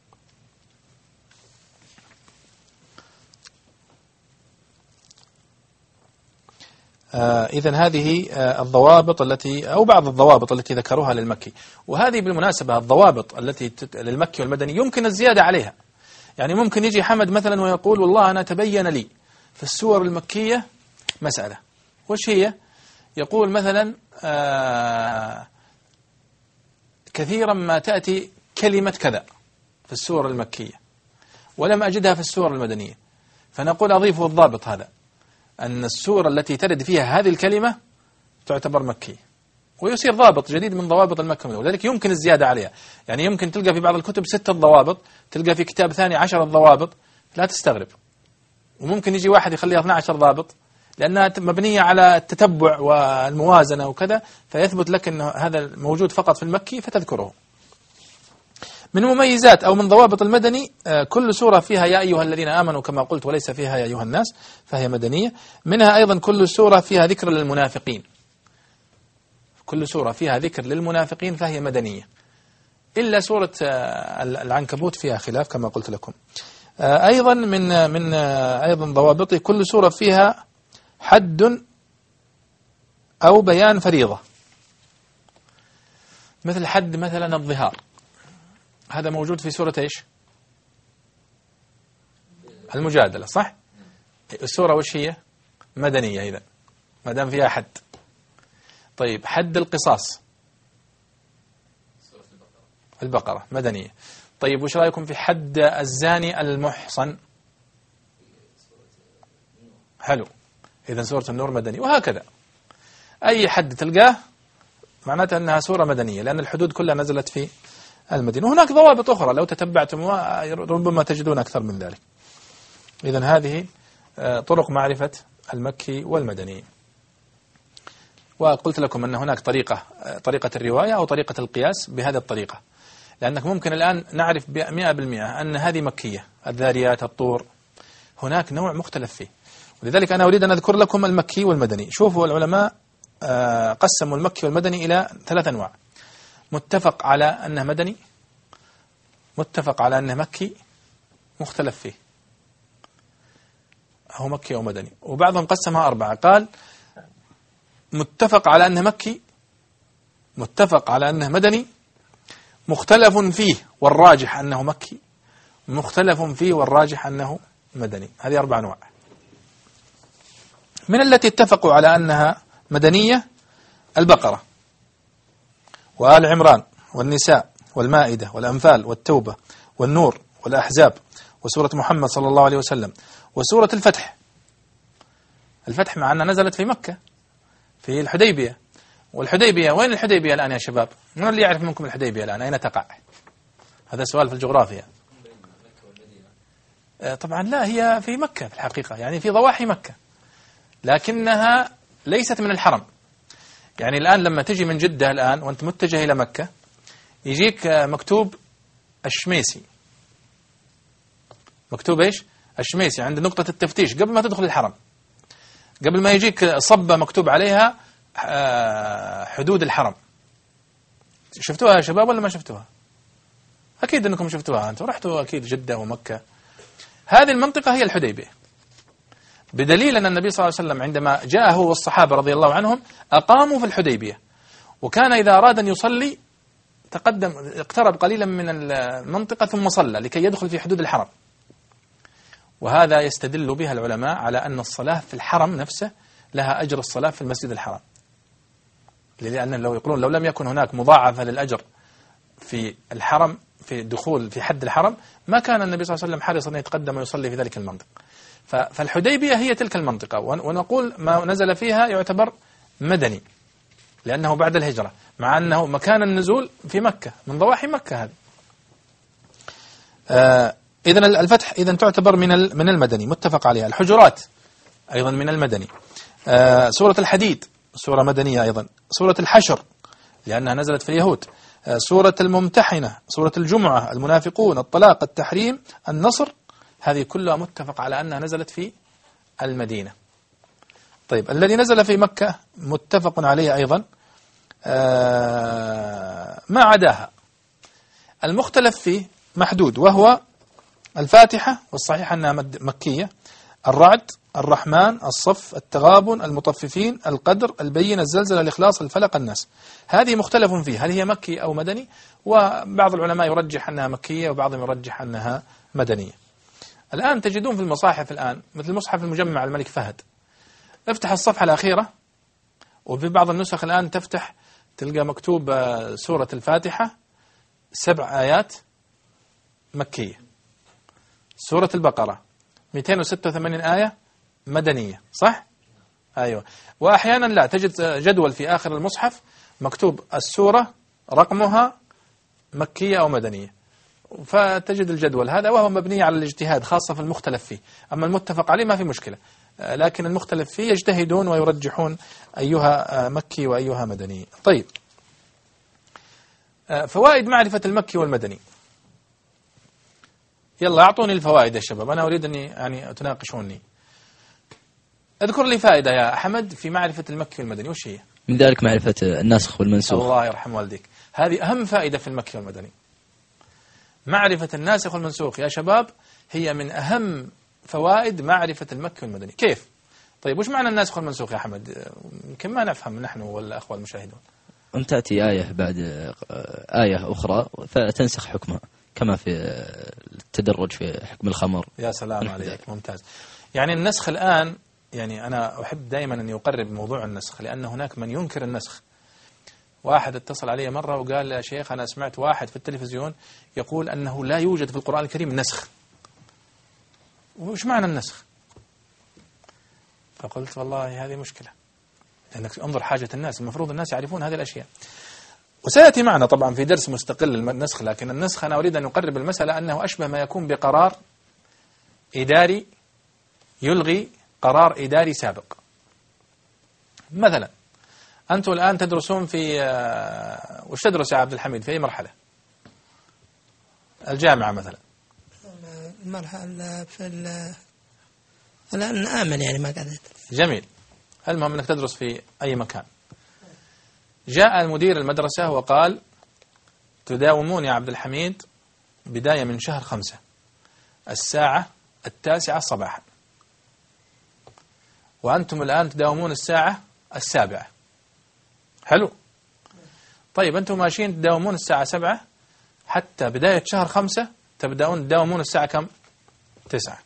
آه إذن هذه آه الضوابط التي أو بعض الضوابط التي ذكروها للمكي. وهذه بالمناسبة الضوابط التي للمكي والمدني يمكن الزيادة عليها. يعني ممكن يجي حمد مثلا ويقول والله أنا تبين لي في السور المكية مسألة، وش هي؟ يقول مثلا آه كثيرا ما تأتي كلمة كذا في السور المكية ولم أجدها في السور المدنية، فنقول أضيفه الضابط هذا أن السورة التي ترد فيها هذه الكلمة تعتبر مكية، ويصير ضابط جديد من ضوابط المكة. ولذلك يمكن الزيادة عليها. يعني يمكن تلقى في بعض الكتب ستة ضوابط، تلقى في كتاب ثاني عشرة ضوابط، لا تستغرب. وممكن يجي واحد يخليها اثني عشر ضابط لأنها مبنية على التتبع والموازنة وكذا، فيثبت لك أن هذا موجود فقط في المكي فتذكره. من مميزات أو من ضوابط المدني كل سورة فيها يا أيها الذين آمنوا كما قلت وليس فيها يا أيها الناس فهي مدنية. منها أيضا كل سورة فيها ذكر للمنافقين، كل سورة فيها ذكر للمنافقين فهي مدنية، إلا سورة العنكبوت فيها خلاف كما قلت لكم. أيضا من من أيضا ضوابطه كل سورة فيها حد أو بيان فريضة، مثل حد مثلا الظهار، هذا موجود في سورة إيش؟ المجادلة، صح؟ السورة وش هي؟ مدنية إذا ما دام فيها حد. طيب حد القصاص البقرة مدنية. طيب وش رأيكم في حد الزاني المحصن؟ حلو، إذا سورة النور مدني. وهكذا أي حد تلقاه معناته أنها سورة مدنية، لأن الحدود كلها نزلت في المدينة. وهناك ضوابط أخرى لو تتبعتم ربما تجدون أكثر من ذلك. إذن هذه طرق معرفة المكي والمدني. وقلت لكم أن هناك طريقة طريقة الرواية أو طريقة القياس بهذه الطريقة، لأنك ممكن الآن نعرف مئة بالمئة أن هذه مكية، الذاريات، الطور، هناك نوع مختلف فيه. ولذلك أنا أريد أن أذكر لكم المكي والمدني. شوفوا العلماء قسموا المكي والمدني إلى ثلاث أنواع: متفق على أنه مدني، متفق على أنه مكي، مختلف فيه، هو مكي أو مدني. وبعضهم قسمها أربعة، قال متفق على أنه مكي، متفق على أنه مدني، مختلف فيه والراجح أنه مكي، مختلف فيه والراجح أنه مدني. هذه أربع أنواع. من التي اتفقوا على أنها مدنية البقرة وآل عمران والنساء والمائدة والأنفال والتوبة والنور والأحزاب وسورة محمد صلى الله عليه وسلم وسورة الفتح. الفتح مع أنها نزلت في مكة في الحديبية. والحديبية وين الحديبية الآن يا شباب؟ من اللي يعرف منكم الحديبية الآن أين تقع؟ هذا سؤال في الجغرافيا. طبعا لا، هي في مكة في الحقيقة، يعني في ضواحي مكة، لكنها ليست من الحرم. يعني الآن لما تجي من جدة الآن وأنت متجه إلى مكة يجيك مكتوب الشميسي، مكتوب إيش؟ الشميسي عند نقطة التفتيش قبل ما تدخل الحرم، قبل ما يجيك صبة مكتوب عليها حدود الحرم. شفتوها يا شباب ولا ما شفتوها؟ أكيد أنكم شفتوها، أنتم رحتوا أكيد جدة ومكة. هذه المنطقة هي الحديبية. بدليل أن النبي صلى الله عليه وسلم عندما جاء هو والصحابة رضي الله عنهم أقاموا في الحديبية، وكان إذا أراد أن يصلي تقدم اقترب قليلا من المنطقة ثم صلى لكي يدخل في حدود الحرم. وهذا يستدل بها العلماء على أن الصلاة في الحرم نفسه لها أجر الصلاة في المسجد الحرام، لأن لو يقولون لو لم يكن هناك مضاعفة للأجر في الحرم في الدخول في حد الحرم ما كان النبي صلى الله عليه وسلم حريصا أن يتقدم ويصلي في ذلك المنطقة. فالحديبية هي تلك المنطقة، ونقول ما نزل فيها يعتبر مدني لأنه بعد الهجرة، مع أنه مكان النزول في مكة من ضواحي مكة هذه. آه إذن الفتح إذن تعتبر من من المدني متفق عليها. الحجرات أيضا من المدني. آه سورة الحديد سورة مدنية أيضا. سورة الحشر لأنها نزلت في اليهود. آه سورة الممتحنة، سورة الجمعة، المنافقون، الطلاق، التحريم، النصر، هذه كلها متفق على أنها نزلت في المدينة. طيب الذي نزل في مكة متفق عليه أيضا آه ما عداها. المختلف فيه محدود، وهو الفاتحة، والصحيح أنها مكية، الرعد، الرحمن، الصف، التغابن، المطففين، القدر، البينة، الزلزلة، الإخلاص، الفلق، الناس. هذه مختلف فيه هل هي مكي أو مدني، وبعض العلماء يرجح أنها مكية وبعضهم يرجح أنها مدنية. الآن تجدون في المصاحف الآن مثل مصحف المجمع الملك فهد، افتح الصفحة الأخيرة، وفي بعض النسخ الآن تفتح تلقى مكتوب سورة الفاتحة سبع آيات مكية، سورة البقرة مئتين وستة وثمانين آية مدنية، صح؟ أيوة. وأحيانا لا تجد جدول في آخر المصحف مكتوب السورة رقمها مكية أو مدنية، فتجد الجدول هذا، وهو مبني على الاجتهاد خاصة في المختلف فيه. أما المتفق عليه ما في مشكلة، لكن المختلف فيه يجتهدون ويرجحون أيها مكي وأيها مدني. طيب فوائد معرفة المكي والمدني. يلا أعطوني الفوائد يا شباب، أنا أريد أني يعني تناقشوني. اذكر لي فائدة يا أحمد في معرفة المكي والمدني، وش هي؟ من ذلك معرفة الناسخ والمنسوخ. الله يرحم والديك، هذه أهم فائدة في المكي والمدني. معرفة الناسخ والمنسوخ يا شباب هي من أهم فوائد معرفة المكي والمدني. كيف؟ طيب وش معنى الناسخ والمنسوخ يا أحمد؟ يمكن ما نفهم نحن والأخوة المشاهدون. أن تأتي آية بعد آية أخرى فتنسخ حكمها، كما في التدرج في حكم الخمر. يا سلام عليك، ممتاز. يعني النسخ الآن، يعني أنا أحب دائما أن يقرب موضوع النسخ، لأن هناك من ينكر النسخ. واحد اتصل علي مرة وقال يا شيخ أنا سمعت واحد في التلفزيون يقول أنه لا يوجد في القرآن الكريم نسخ. وش معنى النسخ؟ فقلت والله هذه مشكلة، لأنك انظر حاجة الناس، المفروض الناس يعرفون هذه الأشياء. وسيأتي معنا طبعا في درس مستقل النسخ، لكن النسخ أنا أريد أن أقرب المسألة أنه أشبه ما يكون بقرار إداري يلغي قرار إداري سابق. مثلا أنتم الآن تدرسون في وش تدرس يا عبد الحميد في أي مرحلة؟ الجامعة مثلا. المرحلة في الآن آمن يعني ما قاعد. جميل. المهم أنك تدرس في أي مكان. جاء المدير المدرسة وقال تداومون يا عبد الحميد بداية من شهر خمسة الساعة التاسعة صباحا، وأنتم الآن تداومون الساعة السابعة. حلو. طيب أنتم ماشيين تداومون الساعة سبعة حتى بداية شهر خمسة تبدأون تداومون الساعة كم؟ تسعة.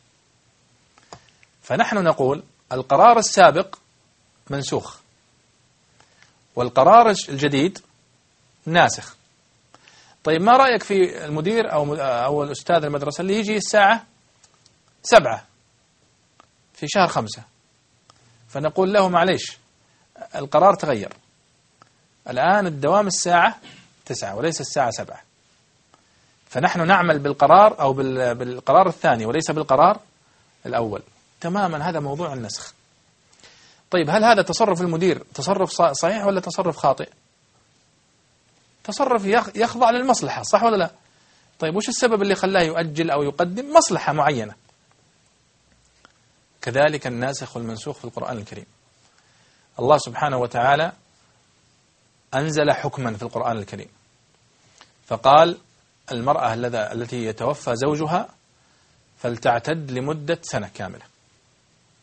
فنحن نقول القرار السابق منسوخ والقرار الجديد ناسخ. طيب ما رأيك في المدير أو أو الأستاذ المدرسة اللي يجي الساعة سبعة في شهر خمسة، فنقول له معليش القرار تغير، الآن الدوام الساعة تسعة وليس الساعة سبعة، فنحن نعمل بالقرار أو بالقرار الثاني وليس بالقرار الأول. تماما هذا موضوع النسخ. طيب هل هذا تصرف المدير تصرف صحيح ولا تصرف خاطئ؟ تصرف يخضع للمصلحة، صح ولا لا؟ طيب وش السبب اللي خلاه يؤجل أو يقدم؟ مصلحة معينة. كذلك الناسخ والمنسوخ في القرآن الكريم. الله سبحانه وتعالى أنزل حكما في القرآن الكريم فقال المرأة التي يتوفى زوجها فلتعتد لمدة سنة كاملة.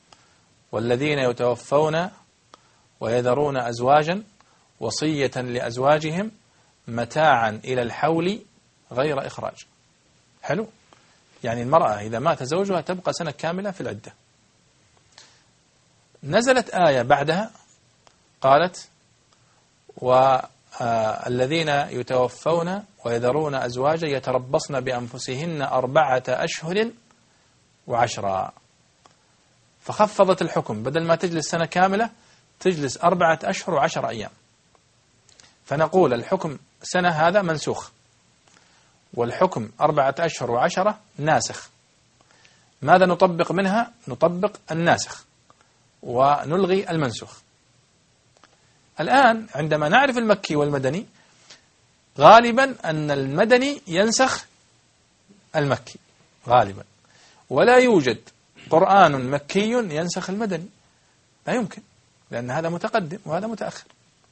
والذين يتوفون ويذرون أزواجا وصية لأزواجهم متاعا إلى الحول غير إخراج. حلو، يعني المرأة إذا مات زوجها تبقى سنة كاملة في العدة. نزلت آية بعدها قالت والذين يتوفون ويذرون أزواجا يتربصن بأنفسهن أربعة أشهر وعشرة، فخفضت الحكم، بدل ما تجلس سنة كاملة تجلس أربعة أشهر وعشر أيام. فنقول الحكم سنة هذا منسوخ، والحكم أربعة أشهر وعشرة ناسخ. ماذا نطبق منها؟ نطبق الناسخ ونلغي المنسوخ. الآن عندما نعرف المكي والمدني غالبا أن المدني ينسخ المكي غالبا، ولا يوجد قرآن مكي ينسخ المدني، لا يمكن، لأن هذا متقدم وهذا متأخر.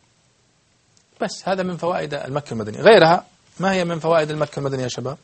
بس هذا من فوائد المكي والمدني. غيرها ما هي من فوائد المكي والمدني يا شباب؟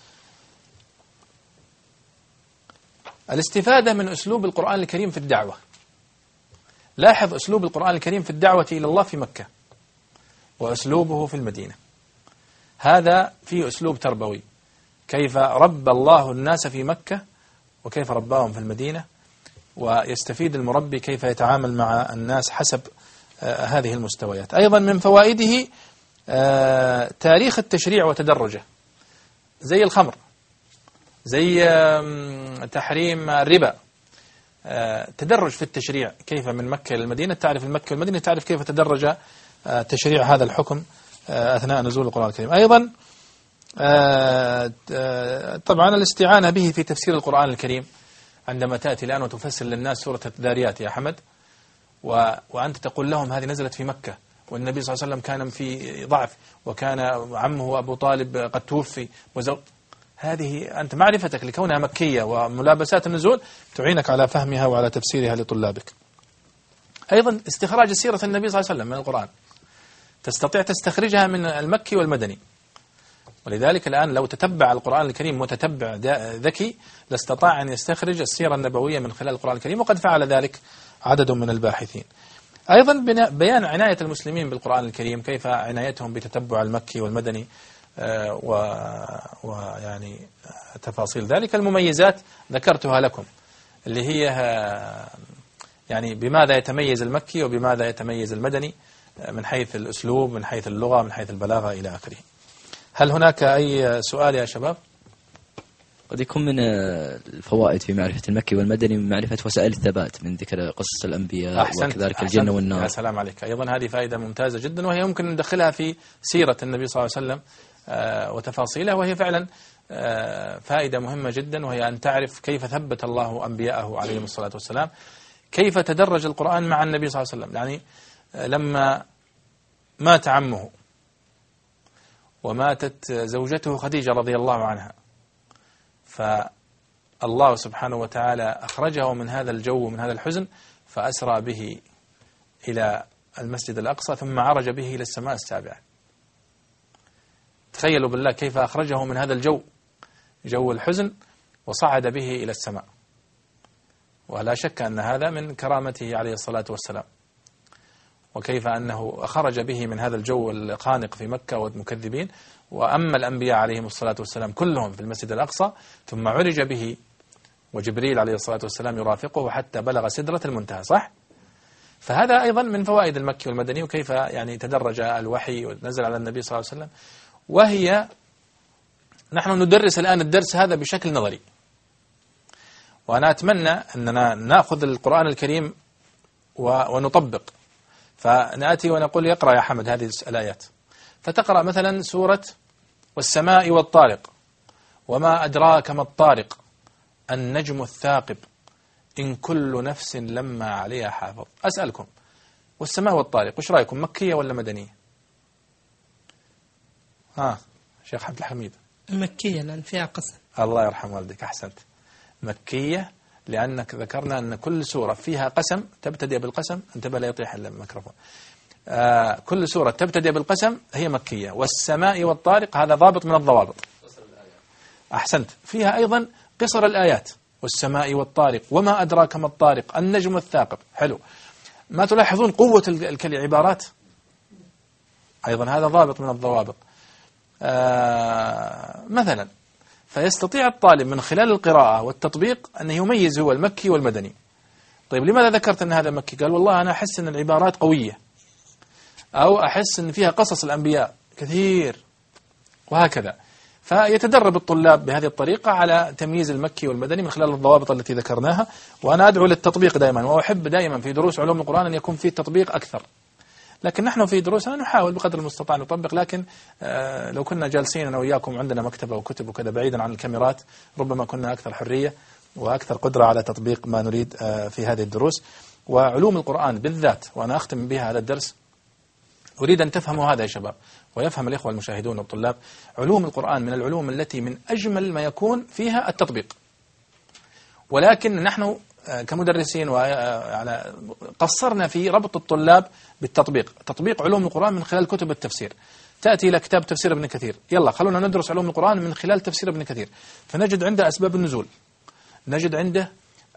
الاستفادة من أسلوب القرآن الكريم في الدعوة. لاحظ أسلوب القرآن الكريم في الدعوة إلى الله في مكة وأسلوبه في المدينة. هذا فيه أسلوب تربوي، كيف ربى الله الناس في مكة وكيف رباهم في المدينة، ويستفيد المربي كيف يتعامل مع الناس حسب آه هذه المستويات. أيضا من فوائده آه تاريخ التشريع وتدرجه، زي الخمر، زي آه تحريم الربا، آه تدرج في التشريع، كيف من مكة إلى المدينة، تعرف المكة والمدينة، تعرف كيف تدرج آه تشريع هذا الحكم آه أثناء نزول القرآن الكريم. أيضا آه آه طبعا الاستعانة به في تفسير القرآن الكريم، عندما تأتي الآن وتفسر للناس سورة الذاريات يا حمد، و... وأنت تقول لهم هذه نزلت في مكة، والنبي صلى الله عليه وسلم كان في ضعف، وكان عمه أبو طالب قد توفي وزو... هذه أنت معرفتك لكونها مكية وملابسات النزول تعينك على فهمها وعلى تفسيرها لطلابك. أيضا استخراج سيرة النبي صلى الله عليه وسلم من القرآن، تستطيع تستخرجها من المكي والمدني. ولذلك الآن لو تتبع القرآن الكريم متتبع ذكي لاستطاع أن يستخرج السيرة النبوية من خلال القرآن الكريم، وقد فعل ذلك عدد من الباحثين. أيضا بيان عناية المسلمين بالقرآن الكريم، كيف عنايتهم بتتبع المكي والمدني ويعني تفاصيل ذلك. المميزات ذكرتها لكم، اللي هي يعني بماذا يتميز المكي وبماذا يتميز المدني من حيث الأسلوب، من حيث اللغة، من حيث البلاغة إلى آخره. هل هناك أي سؤال يا شباب؟ قد يكون من الفوائد في معرفة المكي والمدني من معرفة وسائل الثبات، من ذكر قصص الأنبياء أحسنت وكذلك الجنة والنار. يا سلام عليك، أيضا هذه فائدة ممتازة جدا، وهي يمكن ندخلها في سيرة النبي صلى الله عليه وسلم وتفاصيله، وهي فعلا فائدة مهمة جدا، وهي أن تعرف كيف ثبت الله أنبياءه عليهم الصلاة والسلام، كيف تدرج القرآن مع النبي صلى الله عليه وسلم. يعني لما مات عمه وماتت زوجته خديجة رضي الله عنها، فالله سبحانه وتعالى أخرجه من هذا الجو من هذا الحزن، فأسرى به إلى المسجد الأقصى، ثم عرج به إلى السماء السابعة. تخيلوا بالله كيف أخرجه من هذا الجو، جو الحزن، وصعد به إلى السماء. ولا شك أن هذا من كرامته عليه الصلاة والسلام، وكيف أنه خرج به من هذا الجو الخانق في مكة والمكذبين، وأما الأنبياء عليهم الصلاة والسلام كلهم في المسجد الأقصى، ثم عرج به وجبريل عليه الصلاة والسلام يرافقه حتى بلغ سدرة المنتهى. صح؟ فهذا أيضا من فوائد المكي والمدني، وكيف يعني تدرج الوحي ونزل على النبي صلى الله عليه وسلم. وهي نحن ندرس الآن الدرس هذا بشكل نظري، وأنا أتمنى أننا نأخذ القرآن الكريم ونطبق. فنأتي ونقول يقرأ يا حمد هذه الآيات، فتقرأ مثلا سورة والسماء والطارق، وما أدراك ما الطارق، النجم الثاقب، إن كل نفس لما عليها حافظ. أسألكم، والسماء والطارق وش رأيكم، مكية ولا مدنية؟ ها شيخ عبد الحميد. مكية لأن فيها قسم. الله يرحم والديك، أحسنت. مكية لأنك ذكرنا أن كل سورة فيها قسم، تبتدئ بالقسم، انتبه لا يطيح الميكروفون. آه كل سورة تبتدئ بالقسم هي مكية. والسماء والطارق هذا ضابط من الضوابط. أحسنت. فيها أيضا قصر الآيات، والسماء والطارق وما أدراك ما الطارق النجم الثاقب. حلو. ما تلاحظون قوة العبارات؟ أيضا هذا ضابط من الضوابط. آه مثلا فيستطيع الطالب من خلال القراءة والتطبيق أن يميز هو المكي والمدني. طيب لماذا ذكرت أن هذا مكي؟ قال والله أنا أحس أن العبارات قوية، أو أحس أن فيها قصص الأنبياء كثير، وهكذا. فيتدرب الطلاب بهذه الطريقة على تمييز المكي والمدني من خلال الضوابط التي ذكرناها. وأنا أدعو للتطبيق دائما، وأحب دائما في دروس علوم القرآن أن يكون فيه تطبيق أكثر. لكن نحن في دروسنا نحاول بقدر المستطاع نطبق، لكن آه لو كنا جالسين أنا وياكم عندنا مكتبة وكتب وكذا بعيدا عن الكاميرات ربما كنا أكثر حرية وأكثر قدرة على تطبيق ما نريد آه في هذه الدروس. وعلوم القرآن بالذات، وأنا أختم بها هذا الدرس، أريد أن تفهموا هذا يا شباب ويفهم الإخوة المشاهدون والطلاب. علوم القرآن من العلوم التي من أجمل ما يكون فيها التطبيق، ولكن نحن كمدرسين وعلى قصرنا في ربط الطلاب بالتطبيق. تطبيق علوم القرآن من خلال كتب التفسير. تأتي إلى كتاب تفسير ابن كثير، يلا خلونا ندرس علوم القرآن من خلال تفسير ابن كثير، فنجد عنده أسباب النزول، نجد عنده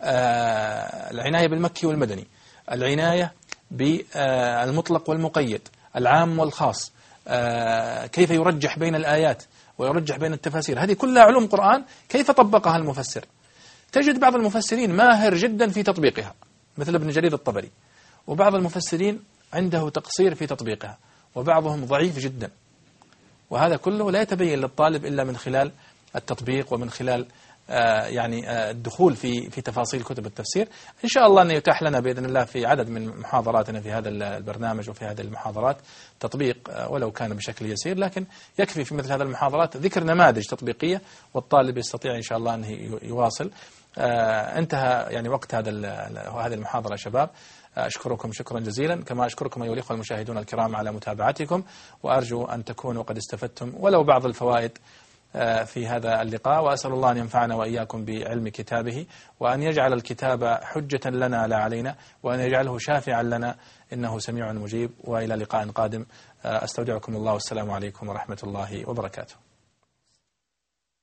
آه العناية بالمكي والمدني، العناية بالمطلق والمقيد، العام والخاص، آه كيف يرجح بين الآيات ويرجح بين التفاسير. هذه كلها علوم قرآن كيف طبقها المفسر. تجد بعض المفسرين ماهر جدا في تطبيقها مثل ابن جرير الطبري، وبعض المفسرين عنده تقصير في تطبيقها، وبعضهم ضعيف جدا. وهذا كله لا يتبين للطالب إلا من خلال التطبيق ومن خلال آه يعني آه الدخول في في تفاصيل كتب التفسير. إن شاء الله أن يتاح لنا بإذن الله في عدد من محاضراتنا في هذا البرنامج وفي هذه المحاضرات تطبيق آه ولو كان بشكل يسير، لكن يكفي في مثل هذه المحاضرات ذكر نماذج تطبيقية والطالب يستطيع إن شاء الله أن يواصل. آه انتهى يعني وقت هذا هذه المحاضرة يا شباب. أشكركم شكرا جزيلا، كما أشكركم أيها الأخوة المشاهدون الكرام على متابعتكم، وأرجو أن تكونوا قد استفدتم ولو بعض الفوائد في هذا اللقاء. وأسأل الله أن ينفعنا وإياكم بعلم كتابه، وأن يجعل الكتاب حجة لنا لا علينا، وأن يجعله شافعا لنا، إنه سميع مجيب. وإلى لقاء قادم، أستودعكم الله والسلام عليكم ورحمة الله وبركاته.